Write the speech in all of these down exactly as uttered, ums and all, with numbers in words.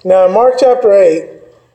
Now, in Mark chapter eight,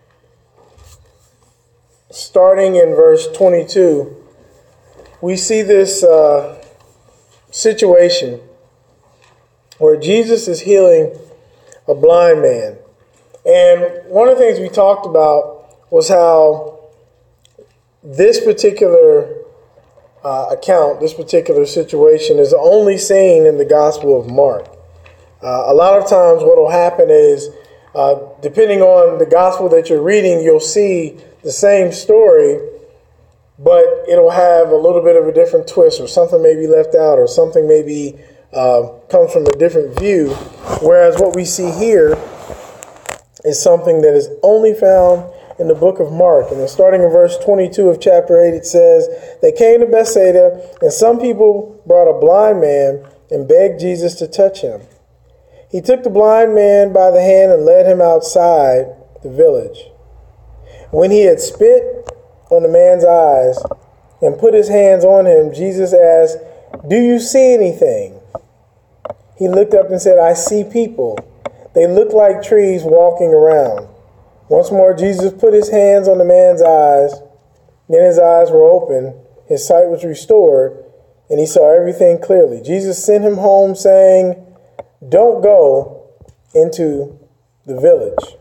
starting in verse twenty-two, we see this uh, situation where Jesus is healing a blind man. And one of the things we talked about was how this particular uh, account, this particular situation is only seen in the Gospel of Mark. Uh, a lot of times what will happen is, uh, depending on the Gospel that you're reading, you'll see the same story, but it'll have a little bit of a different twist, or something may be left out, or something may be uh, comes from a different view. Whereas what we see here is something that is only found in the book of Mark. And then starting in verse twenty-two of chapter eight, it says, "They came to Bethsaida, and some people brought a blind man and begged Jesus to touch him. He took the blind man by the hand and led him outside the village. When he had spit on the man's eyes and put his hands on him, Jesus asked, 'Do you see anything?' He looked up and said, 'I see people. They look like trees walking around.' Once more, Jesus put his hands on the man's eyes. Then his eyes were open, his sight was restored, and he saw everything clearly. Jesus sent him home, saying, 'Don't go into the village.'"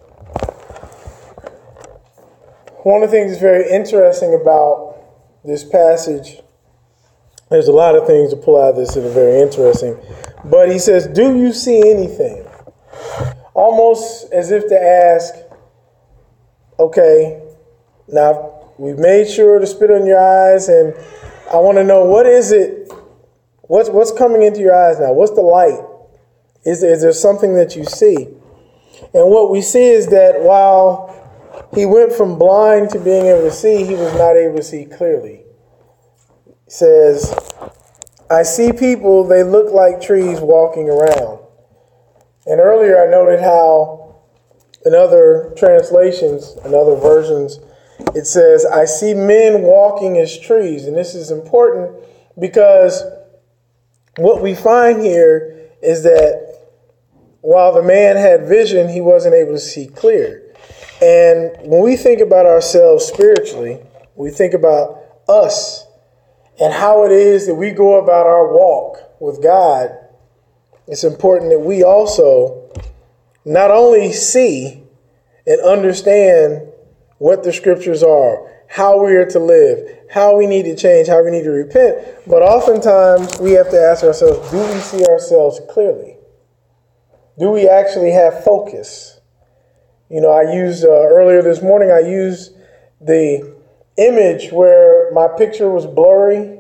One of the things that's very interesting about this passage, there's a lot of things to pull out of this that are very interesting, but he says, "Do you see anything?" Almost as if to ask, okay, now we've made sure to spit on your eyes, and I want to know, what is it, what's, what's coming into your eyes now? What's the light? Is there, is there something that you see? And what we see is that while he went from blind to being able to see, he was not able to see clearly. He says, "I see people, they look like trees walking around." And earlier I noted how in other translations, in other versions, it says, "I see men walking as trees." And this is important because what we find here is that while the man had vision, he wasn't able to see clear. And when we think about ourselves spiritually, we think about us and how it is that we go about our walk with God. It's important that we also not only see and understand what the scriptures are, how we are to live, how we need to change, how we need to repent, but oftentimes we have to ask ourselves, do we see ourselves clearly? Do we actually have focus? You know, I used uh, earlier this morning, I used the image where my picture was blurry,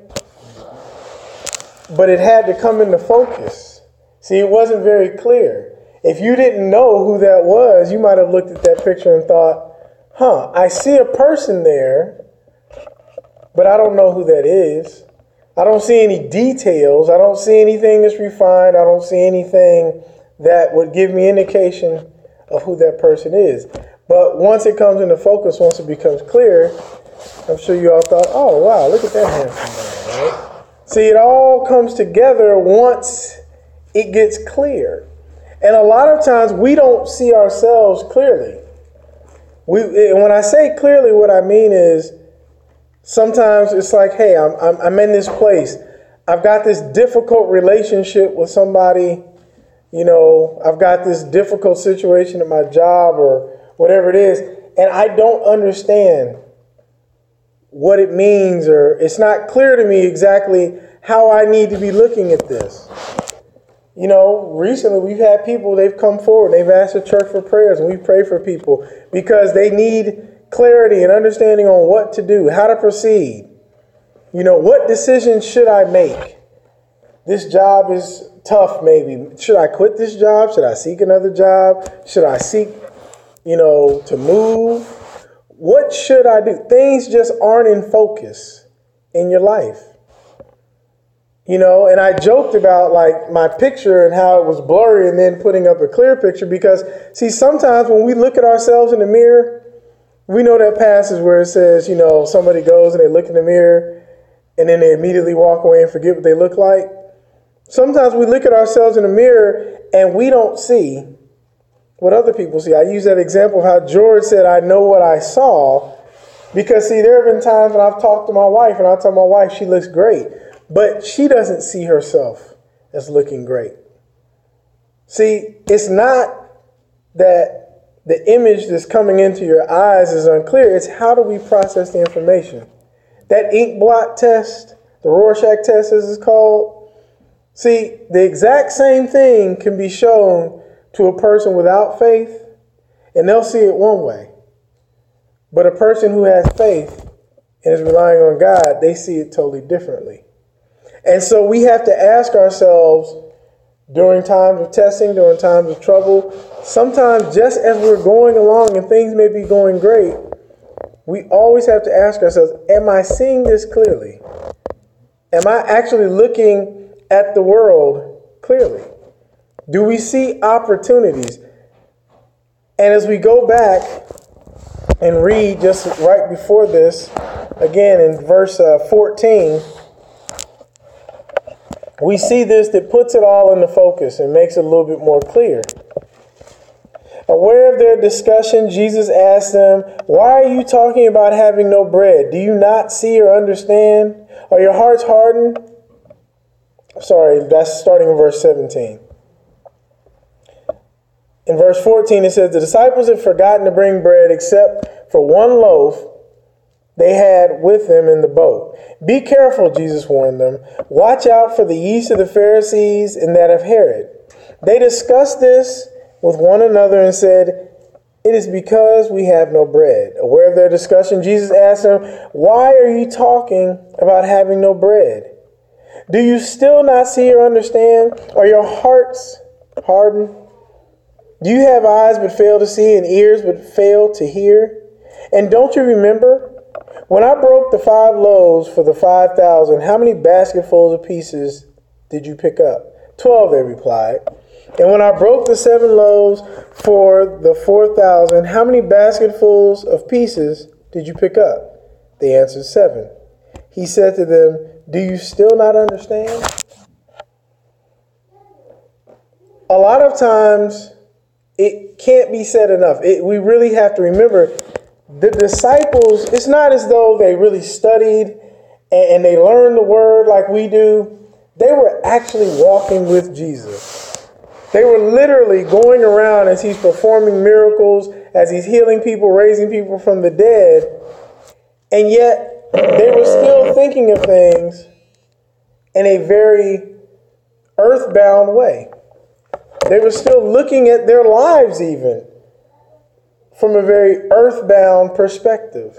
but it had to come into focus. See, it wasn't very clear. If you didn't know who that was, you might have looked at that picture and thought, huh, I see a person there, but I don't know who that is. I don't see any details. I don't see anything that's refined. I don't see anything that would give me indication of who that person is. But once it comes into focus, once it becomes clear, I'm sure you all thought, oh, wow, look at that handsome man, right? See, it all comes together once it gets clear. And a lot of times we don't see ourselves clearly. We, and when I say clearly, what I mean is sometimes it's like, hey, I'm, I'm, I'm in this place. I've got this difficult relationship with somebody. You know, I've got this difficult situation at my job or whatever it is, and I don't understand what it means, or it's not clear to me exactly how I need to be looking at this. You know, recently we've had people, they've come forward, they've asked the church for prayers, and we pray for people because they need clarity and understanding on what to do, how to proceed. You know, what decisions should I make? This job is tough, maybe. Should I quit this job? Should I seek another job? Should I seek, you know, to move? What should I do? Things just aren't in focus in your life. You know, and I joked about like my picture and how it was blurry and then putting up a clear picture because, see, sometimes when we look at ourselves in the mirror, we know that passage where it says, you know, somebody goes and they look in the mirror and then they immediately walk away and forget what they look like. Sometimes we look at ourselves in the mirror and we don't see what other people see. I use that example of how George said, I know what I saw. Because, see, there have been times when I've talked to my wife and I tell my wife she looks great, but she doesn't see herself as looking great. See, it's not that the image that's coming into your eyes is unclear. It's how do we process the information? That ink blot test, the Rorschach test as it's called, see, the exact same thing can be shown to a person without faith, and they'll see it one way. But a person who has faith and is relying on God, they see it totally differently. And so we have to ask ourselves during times of testing, during times of trouble, sometimes just as we're going along and things may be going great, we always have to ask ourselves, am I seeing this clearly? Am I actually looking at the world clearly? Do we see opportunities? And as we go back and read just right before this, again in verse uh, fourteen, we see this that puts it all into focus and makes it a little bit more clear. Aware of their discussion, Jesus asked them, why are you talking about having no bread? Do you not see or understand? Are your hearts hardened? Sorry, that's starting in verse seventeen. In verse fourteen, it says, the disciples had forgotten to bring bread except for one loaf they had with them in the boat. Be careful, Jesus warned them. Watch out for the yeast of the Pharisees and that of Herod. They discussed this with one another and said, it is because we have no bread. Aware of their discussion, Jesus asked them, why are you talking about having no bread? Do you still not see or understand? Are your hearts hardened? Do you have eyes but fail to see and ears but fail to hear? And don't you remember? When I broke the five loaves for the five thousand, how many basketfuls of pieces did you pick up? Twelve, they replied. And when I broke the seven loaves for the four thousand, how many basketfuls of pieces did you pick up? They answered, seven. He said to them, do you still not understand? A lot of times, it can't be said enough. It, we really have to remember the disciples, it's not as though they really studied and, and they learned the word like we do. They were actually walking with Jesus. They were literally going around as he's performing miracles, as he's healing people, raising people from the dead. And yet they were still thinking of things in a very earthbound way. They were still looking at their lives even from a very earthbound perspective.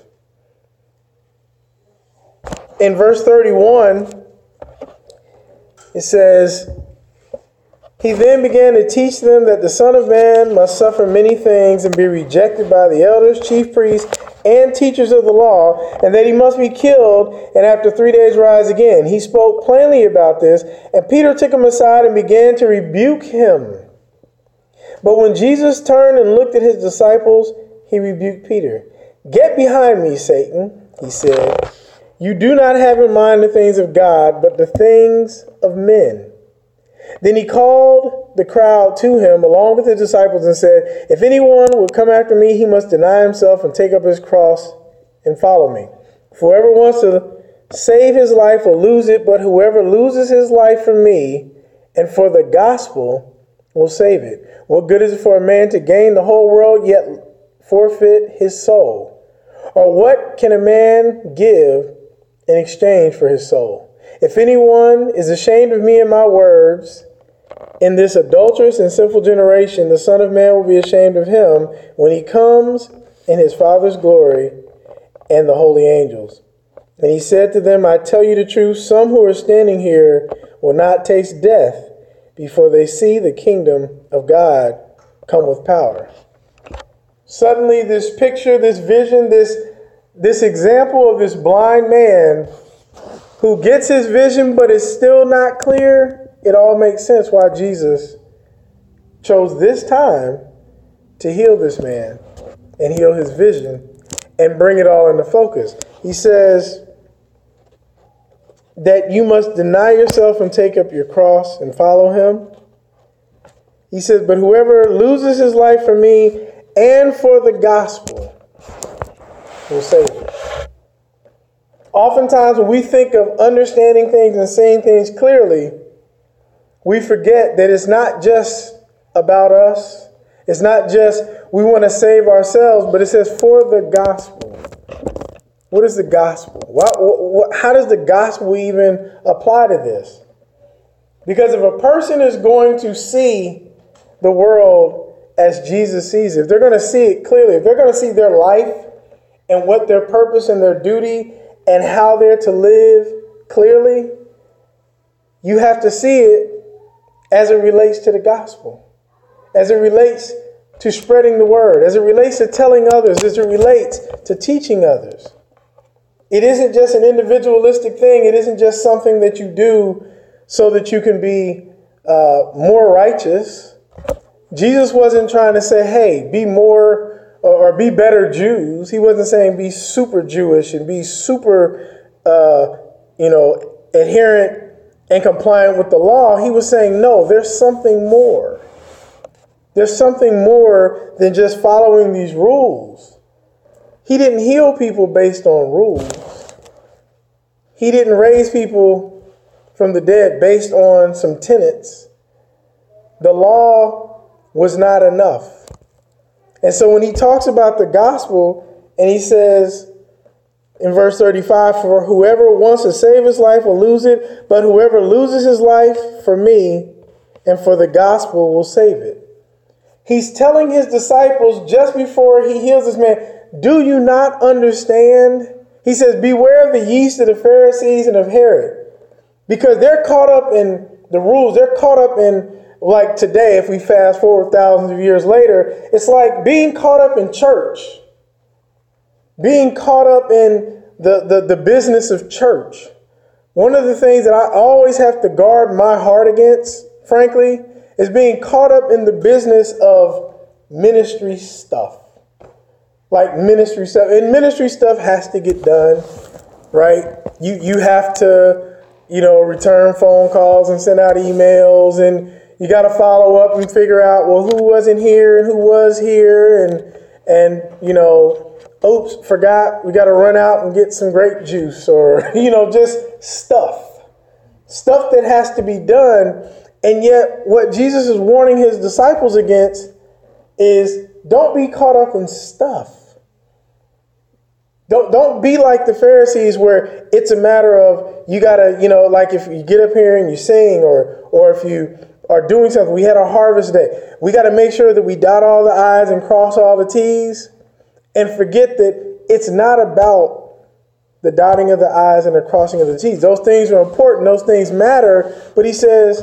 In verse thirty-one, it says, he then began to teach them that the Son of Man must suffer many things and be rejected by the elders, chief priests, and teachers of the law, and that he must be killed and after three days rise again. He spoke plainly about this, and Peter took him aside and began to rebuke him. But when Jesus turned and looked at his disciples, he rebuked Peter. Get behind me, Satan, he said. You do not have in mind the things of God, but the things of men. Then he called the crowd to him along with his disciples and said, if anyone would come after me, he must deny himself and take up his cross and follow me. For whoever wants to save his life will lose it, but whoever loses his life for me and for the gospel will save it. What good is it for a man to gain the whole world yet forfeit his soul? Or what can a man give in exchange for his soul? If anyone is ashamed of me and my words in this adulterous and sinful generation, the Son of Man will be ashamed of him when he comes in his Father's glory and the holy angels. And he said to them, I tell you the truth, some who are standing here will not taste death before they see the kingdom of God come with power. Suddenly this picture, this vision, this, this example of this blind man who gets his vision but is still not clear, it all makes sense why Jesus chose this time to heal this man and heal his vision and bring it all into focus. He says that you must deny yourself and take up your cross and follow him. He says, but whoever loses his life for me and for the gospel will save it. Oftentimes when we think of understanding things and seeing things clearly, we forget that it's not just about us. It's not just we want to save ourselves, but it says for the gospel. What is the gospel? What, what, how does the gospel even apply to this? Because if a person is going to see the world as Jesus sees it, if they're going to see it clearly, if they're going to see their life and what their purpose and their duty and how they're to live clearly, you have to see it as it relates to the gospel, as it relates to spreading the word, as it relates to telling others, as it relates to teaching others. It isn't just an individualistic thing. It isn't just something that you do so that you can be uh, more righteous. Jesus wasn't trying to say, hey, be more or, or be better Jews. He wasn't saying be super Jewish and be super, uh, you know, adherent and compliant with the law. He was saying, no, there's something more. There's something more than just following these rules. He didn't heal people based on rules. He didn't raise people from the dead based on some tenets. The law was not enough. And so when he talks about the gospel and he says in verse thirty-five, for whoever wants to save his life will lose it, but whoever loses his life for me and for the gospel will save it. He's telling his disciples just before he heals this man, do you not understand? He says, beware of the yeast of the Pharisees and of Herod, because they're caught up in the rules. They're caught up in, like today, if we fast forward thousands of years later, it's like being caught up in church, being caught up in the, the, the business of church. One of the things that I always have to guard my heart against, frankly, is being caught up in the business of ministry stuff. Like ministry stuff. And ministry stuff has to get done, right? You you have to, you know, return phone calls and send out emails, and you got to follow up and figure out, well, who wasn't here and who was here, and and you know, oops, forgot, we got to run out and get some grape juice, or you know, just stuff. Stuff that has to be done. And yet what Jesus is warning his disciples against is don't be caught up in stuff. Don't don't be like the Pharisees where it's a matter of you got to, you know, like if you get up here and you sing, or or if you are doing something. We had a harvest day. We got to make sure that we dot all the I's and cross all the T's, and forget that it's not about the dotting of the I's and the crossing of the T's. Those things are important. Those things matter. But he says,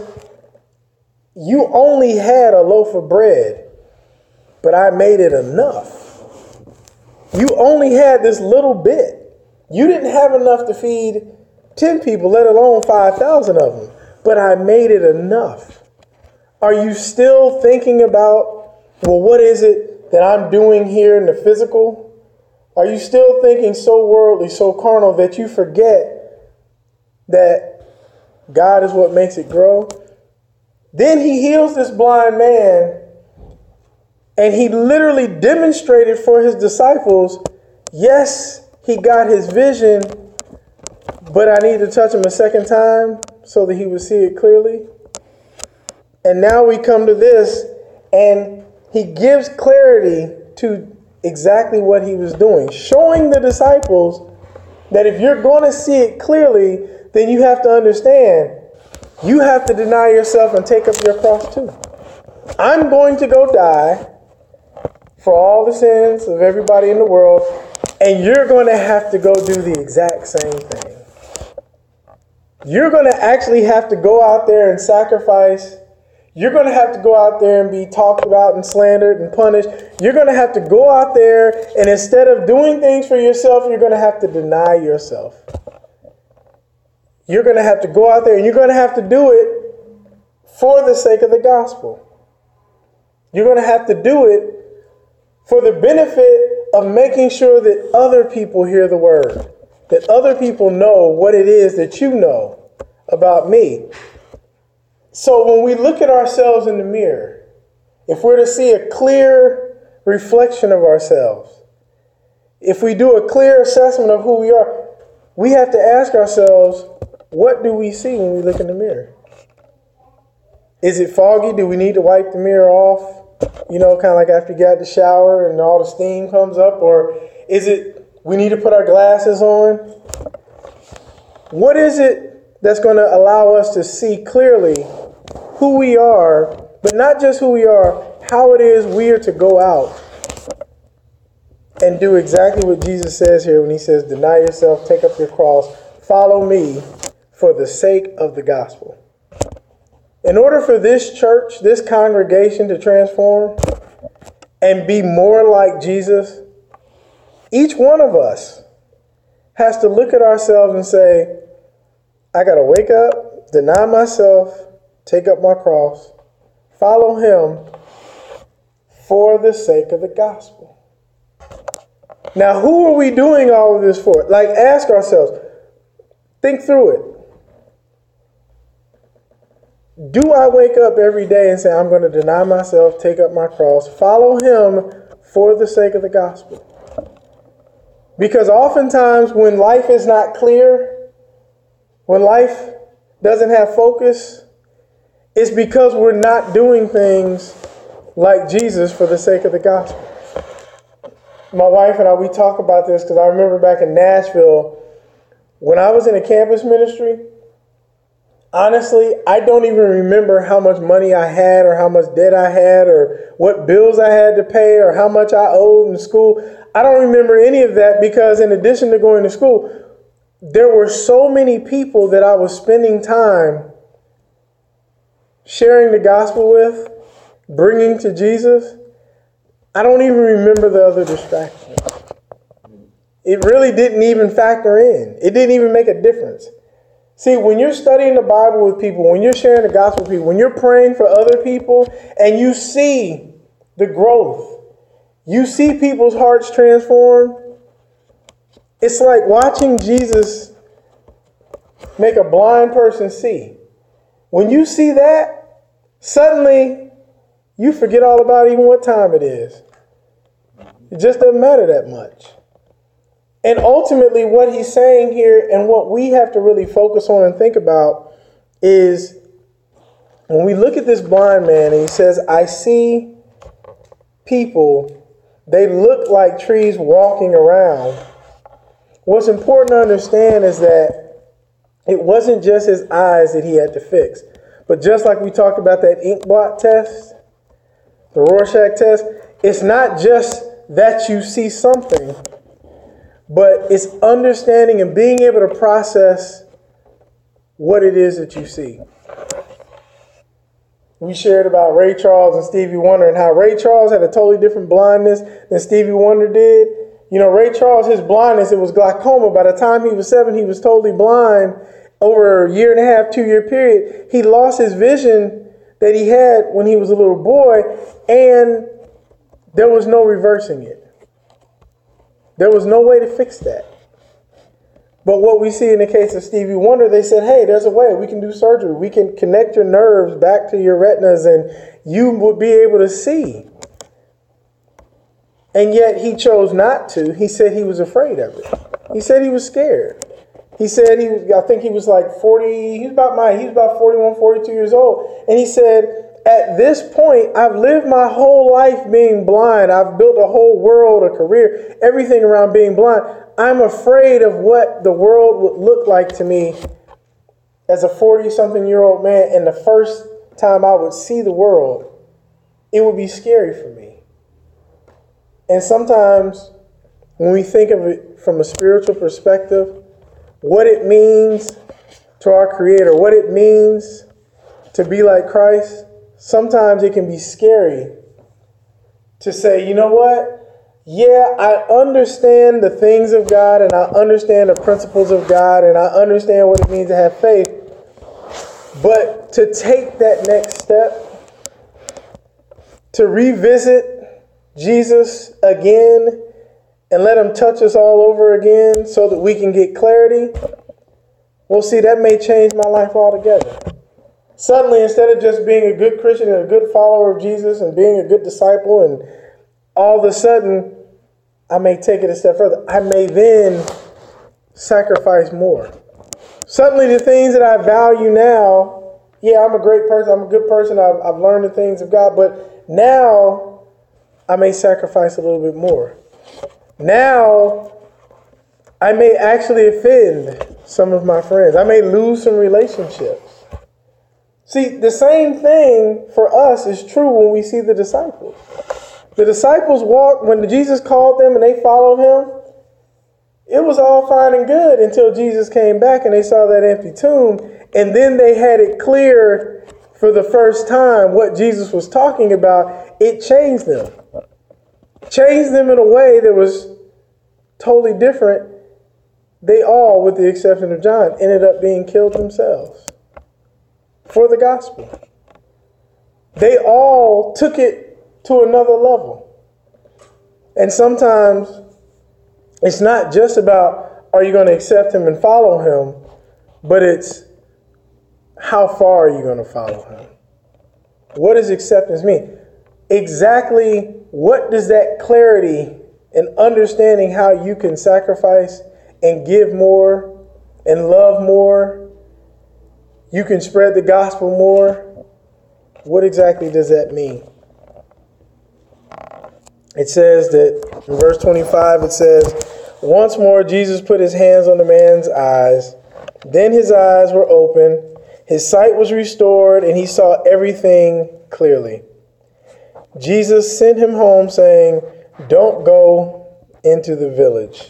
you only had a loaf of bread, but I made it enough. You only had this little bit. You didn't have enough to feed ten people, let alone five thousand of them, but I made it enough. Are you still thinking about, well, what is it that I'm doing here in the physical? Are you still thinking so worldly, so carnal, that you forget that God is what makes it grow? Then he heals this blind man, and he literally demonstrated for his disciples, yes, he got his vision, but I need to touch him a second time so that he would see it clearly. And now we come to this, and he gives clarity to exactly what he was doing, showing the disciples that if you're going to see it clearly, then you have to understand, you have to deny yourself and take up your cross too. I'm going to go die for all the sins of everybody in the world, and you're going to have to go do the exact same thing. You're going to actually have to go out there and sacrifice. You're going to have to go out there and be talked about and slandered and punished. You're going to have to go out there, and instead of doing things for yourself, you're going to have to deny yourself. You're going to have to go out there, and you're going to have to do it for the sake of the gospel. You're going to have to do it for the benefit of making sure that other people hear the word, that other people know what it is that you know about me. So when we look at ourselves in the mirror, if we're to see a clear reflection of ourselves, if we do a clear assessment of who we are, we have to ask ourselves, what do we see when we look in the mirror? Is it foggy? Do we need to wipe the mirror off? You know, kind of like after you get out the shower and all the steam comes up? Or is it we need to put our glasses on? What is it that's going to allow us to see clearly who we are, but not just who we are, how it is we are to go out and do exactly what Jesus says here when he says, deny yourself, take up your cross, follow me for the sake of the gospel. In order for this church, this congregation to transform and be more like Jesus, each one of us has to look at ourselves and say, I got to wake up, deny myself, take up my cross, follow him for the sake of the gospel. Now, who are we doing all of this for? Like, ask ourselves, think through it. Do I wake up every day and say, I'm going to deny myself, take up my cross, follow him for the sake of the gospel? Because oftentimes when life is not clear, when life doesn't have focus, it's because we're not doing things like Jesus for the sake of the gospel. My wife and I, we talk about this because I remember back in Nashville, when I was in a campus ministry, honestly, I don't even remember how much money I had or how much debt I had or what bills I had to pay or how much I owed in school. I don't remember any of that because in addition to going to school, there were so many people that I was spending time sharing the gospel with, bringing to Jesus. I don't even remember the other distractions. It really didn't even factor in. It didn't even make a difference. See, when you're studying the Bible with people, when you're sharing the gospel with people, when you're praying for other people and you see the growth, you see people's hearts transform, it's like watching Jesus make a blind person see. When you see that, suddenly you forget all about even what time it is. It just doesn't matter that much. And ultimately what he's saying here and what we have to really focus on and think about is when we look at this blind man and he says, I see people, they look like trees walking around. What's important to understand is that it wasn't just his eyes that he had to fix. But just like we talked about that ink blot test, the Rorschach test, it's not just that you see something, but it's understanding and being able to process what it is that you see. We shared about Ray Charles and Stevie Wonder and how Ray Charles had a totally different blindness than Stevie Wonder did. You know, Ray Charles, his blindness, it was glaucoma. By the time he was seven, he was totally blind. Over a year and a half, two year period, he lost his vision that he had when he was a little boy, and there was no reversing it. There was no way to fix that. But what we see in the case of Stevie Wonder, they said, hey, there's a way. We can do surgery. We can connect your nerves back to your retinas and you would be able to see. And yet he chose not to. He said he was afraid of it. He said he was scared. He said he was, I think he was like forty, he was about my, he was about forty-one, forty-two years old. And he said, at this point, I've lived my whole life being blind. I've built a whole world, a career, everything around being blind. I'm afraid of what the world would look like to me as a forty-something-year-old man. And the first time I would see the world, it would be scary for me. And sometimes when we think of it from a spiritual perspective, what it means to our Creator, what it means to be like Christ, sometimes it can be scary to say, you know what? Yeah, I understand the things of God and I understand the principles of God and I understand what it means to have faith. But to take that next step, to revisit Jesus again and let him touch us all over again so that we can get clarity, well, see, that may change my life altogether. Suddenly, instead of just being a good Christian and a good follower of Jesus and being a good disciple, and all of a sudden, I may take it a step further. I may then sacrifice more. Suddenly, the things that I value now, yeah, I'm a great person, I'm a good person, I've, I've learned the things of God, but now I may sacrifice a little bit more. Now, I may actually offend some of my friends. I may lose some relationships. See, the same thing for us is true when we see the disciples. The disciples walked, when Jesus called them and they followed him, it was all fine and good until Jesus came back and they saw that empty tomb. And then they had it clear for the first time what Jesus was talking about. It changed them. Changed them in a way that was totally different. They all, with the exception of John, ended up being killed themselves for the gospel. They all took it to another level. And sometimes it's not just about, are you going to accept him and follow him, but it's, how far are you going to follow him? What does acceptance mean? Exactly what does that clarity and understanding how you can sacrifice and give more and love more, you can spread the gospel more. What exactly does that mean? It says that in verse twenty-five, it says, once more Jesus put his hands on the man's eyes. Then his eyes were open, his sight was restored, and he saw everything clearly. Jesus sent him home saying, don't go into the village.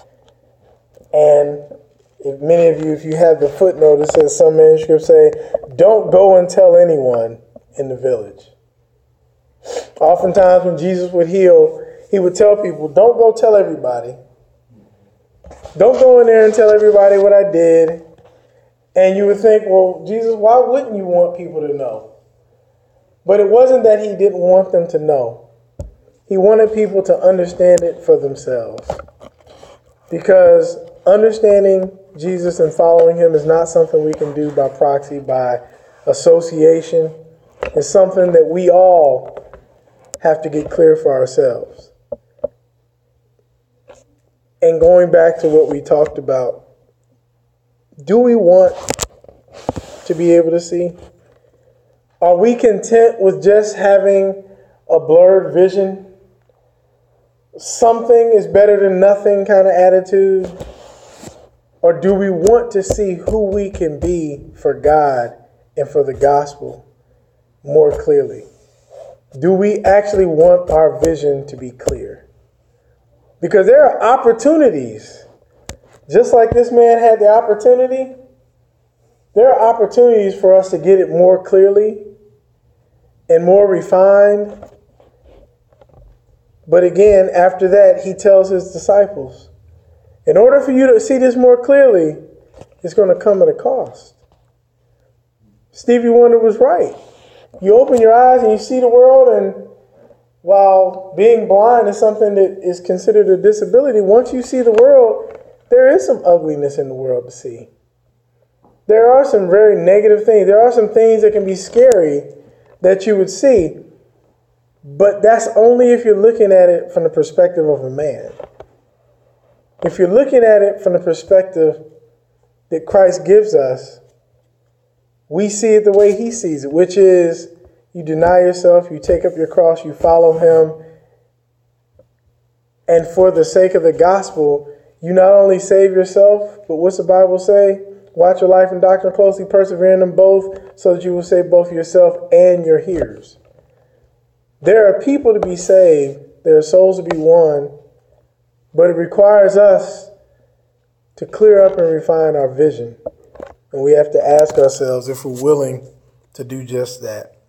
And if many of you, if you have the footnote, it says some manuscripts say, don't go and tell anyone in the village. Oftentimes when Jesus would heal, he would tell people, don't go tell everybody. Don't go in there and tell everybody what I did. And you would think, well, Jesus, why wouldn't you want people to know? But it wasn't that he didn't want them to know. He wanted people to understand it for themselves. Because understanding Jesus and following him is not something we can do by proxy, by association. It's something that we all have to get clear for ourselves. And going back to what we talked about, do we want to be able to see? Are we content with just having a blurred vision? Something is better than nothing kind of attitude? Or do we want to see who we can be for God and for the gospel more clearly? Do we actually want our vision to be clear? Because there are opportunities. Just like this man had the opportunity, there are opportunities for us to get it more clearly and more refined. But again, after that, he tells his disciples, in order for you to see this more clearly, it's going to come at a cost. Stevie Wonder was right. You open your eyes and you see the world, and while being blind is something that is considered a disability, once you see the world, there is some ugliness in the world to see. There are some very negative things. There are some things that can be scary that you would see. But that's only if you're looking at it from the perspective of a man. If you're looking at it from the perspective that Christ gives us, we see it the way he sees it, which is you deny yourself, you take up your cross, you follow him. And for the sake of the gospel, you not only save yourself, but what's the Bible say? Watch your life and doctrine closely, persevere in them both, so that you will save both yourself and your hearers. There are people to be saved. There are souls to be won. But it requires us to clear up and refine our vision. And we have to ask ourselves if we're willing to do just that.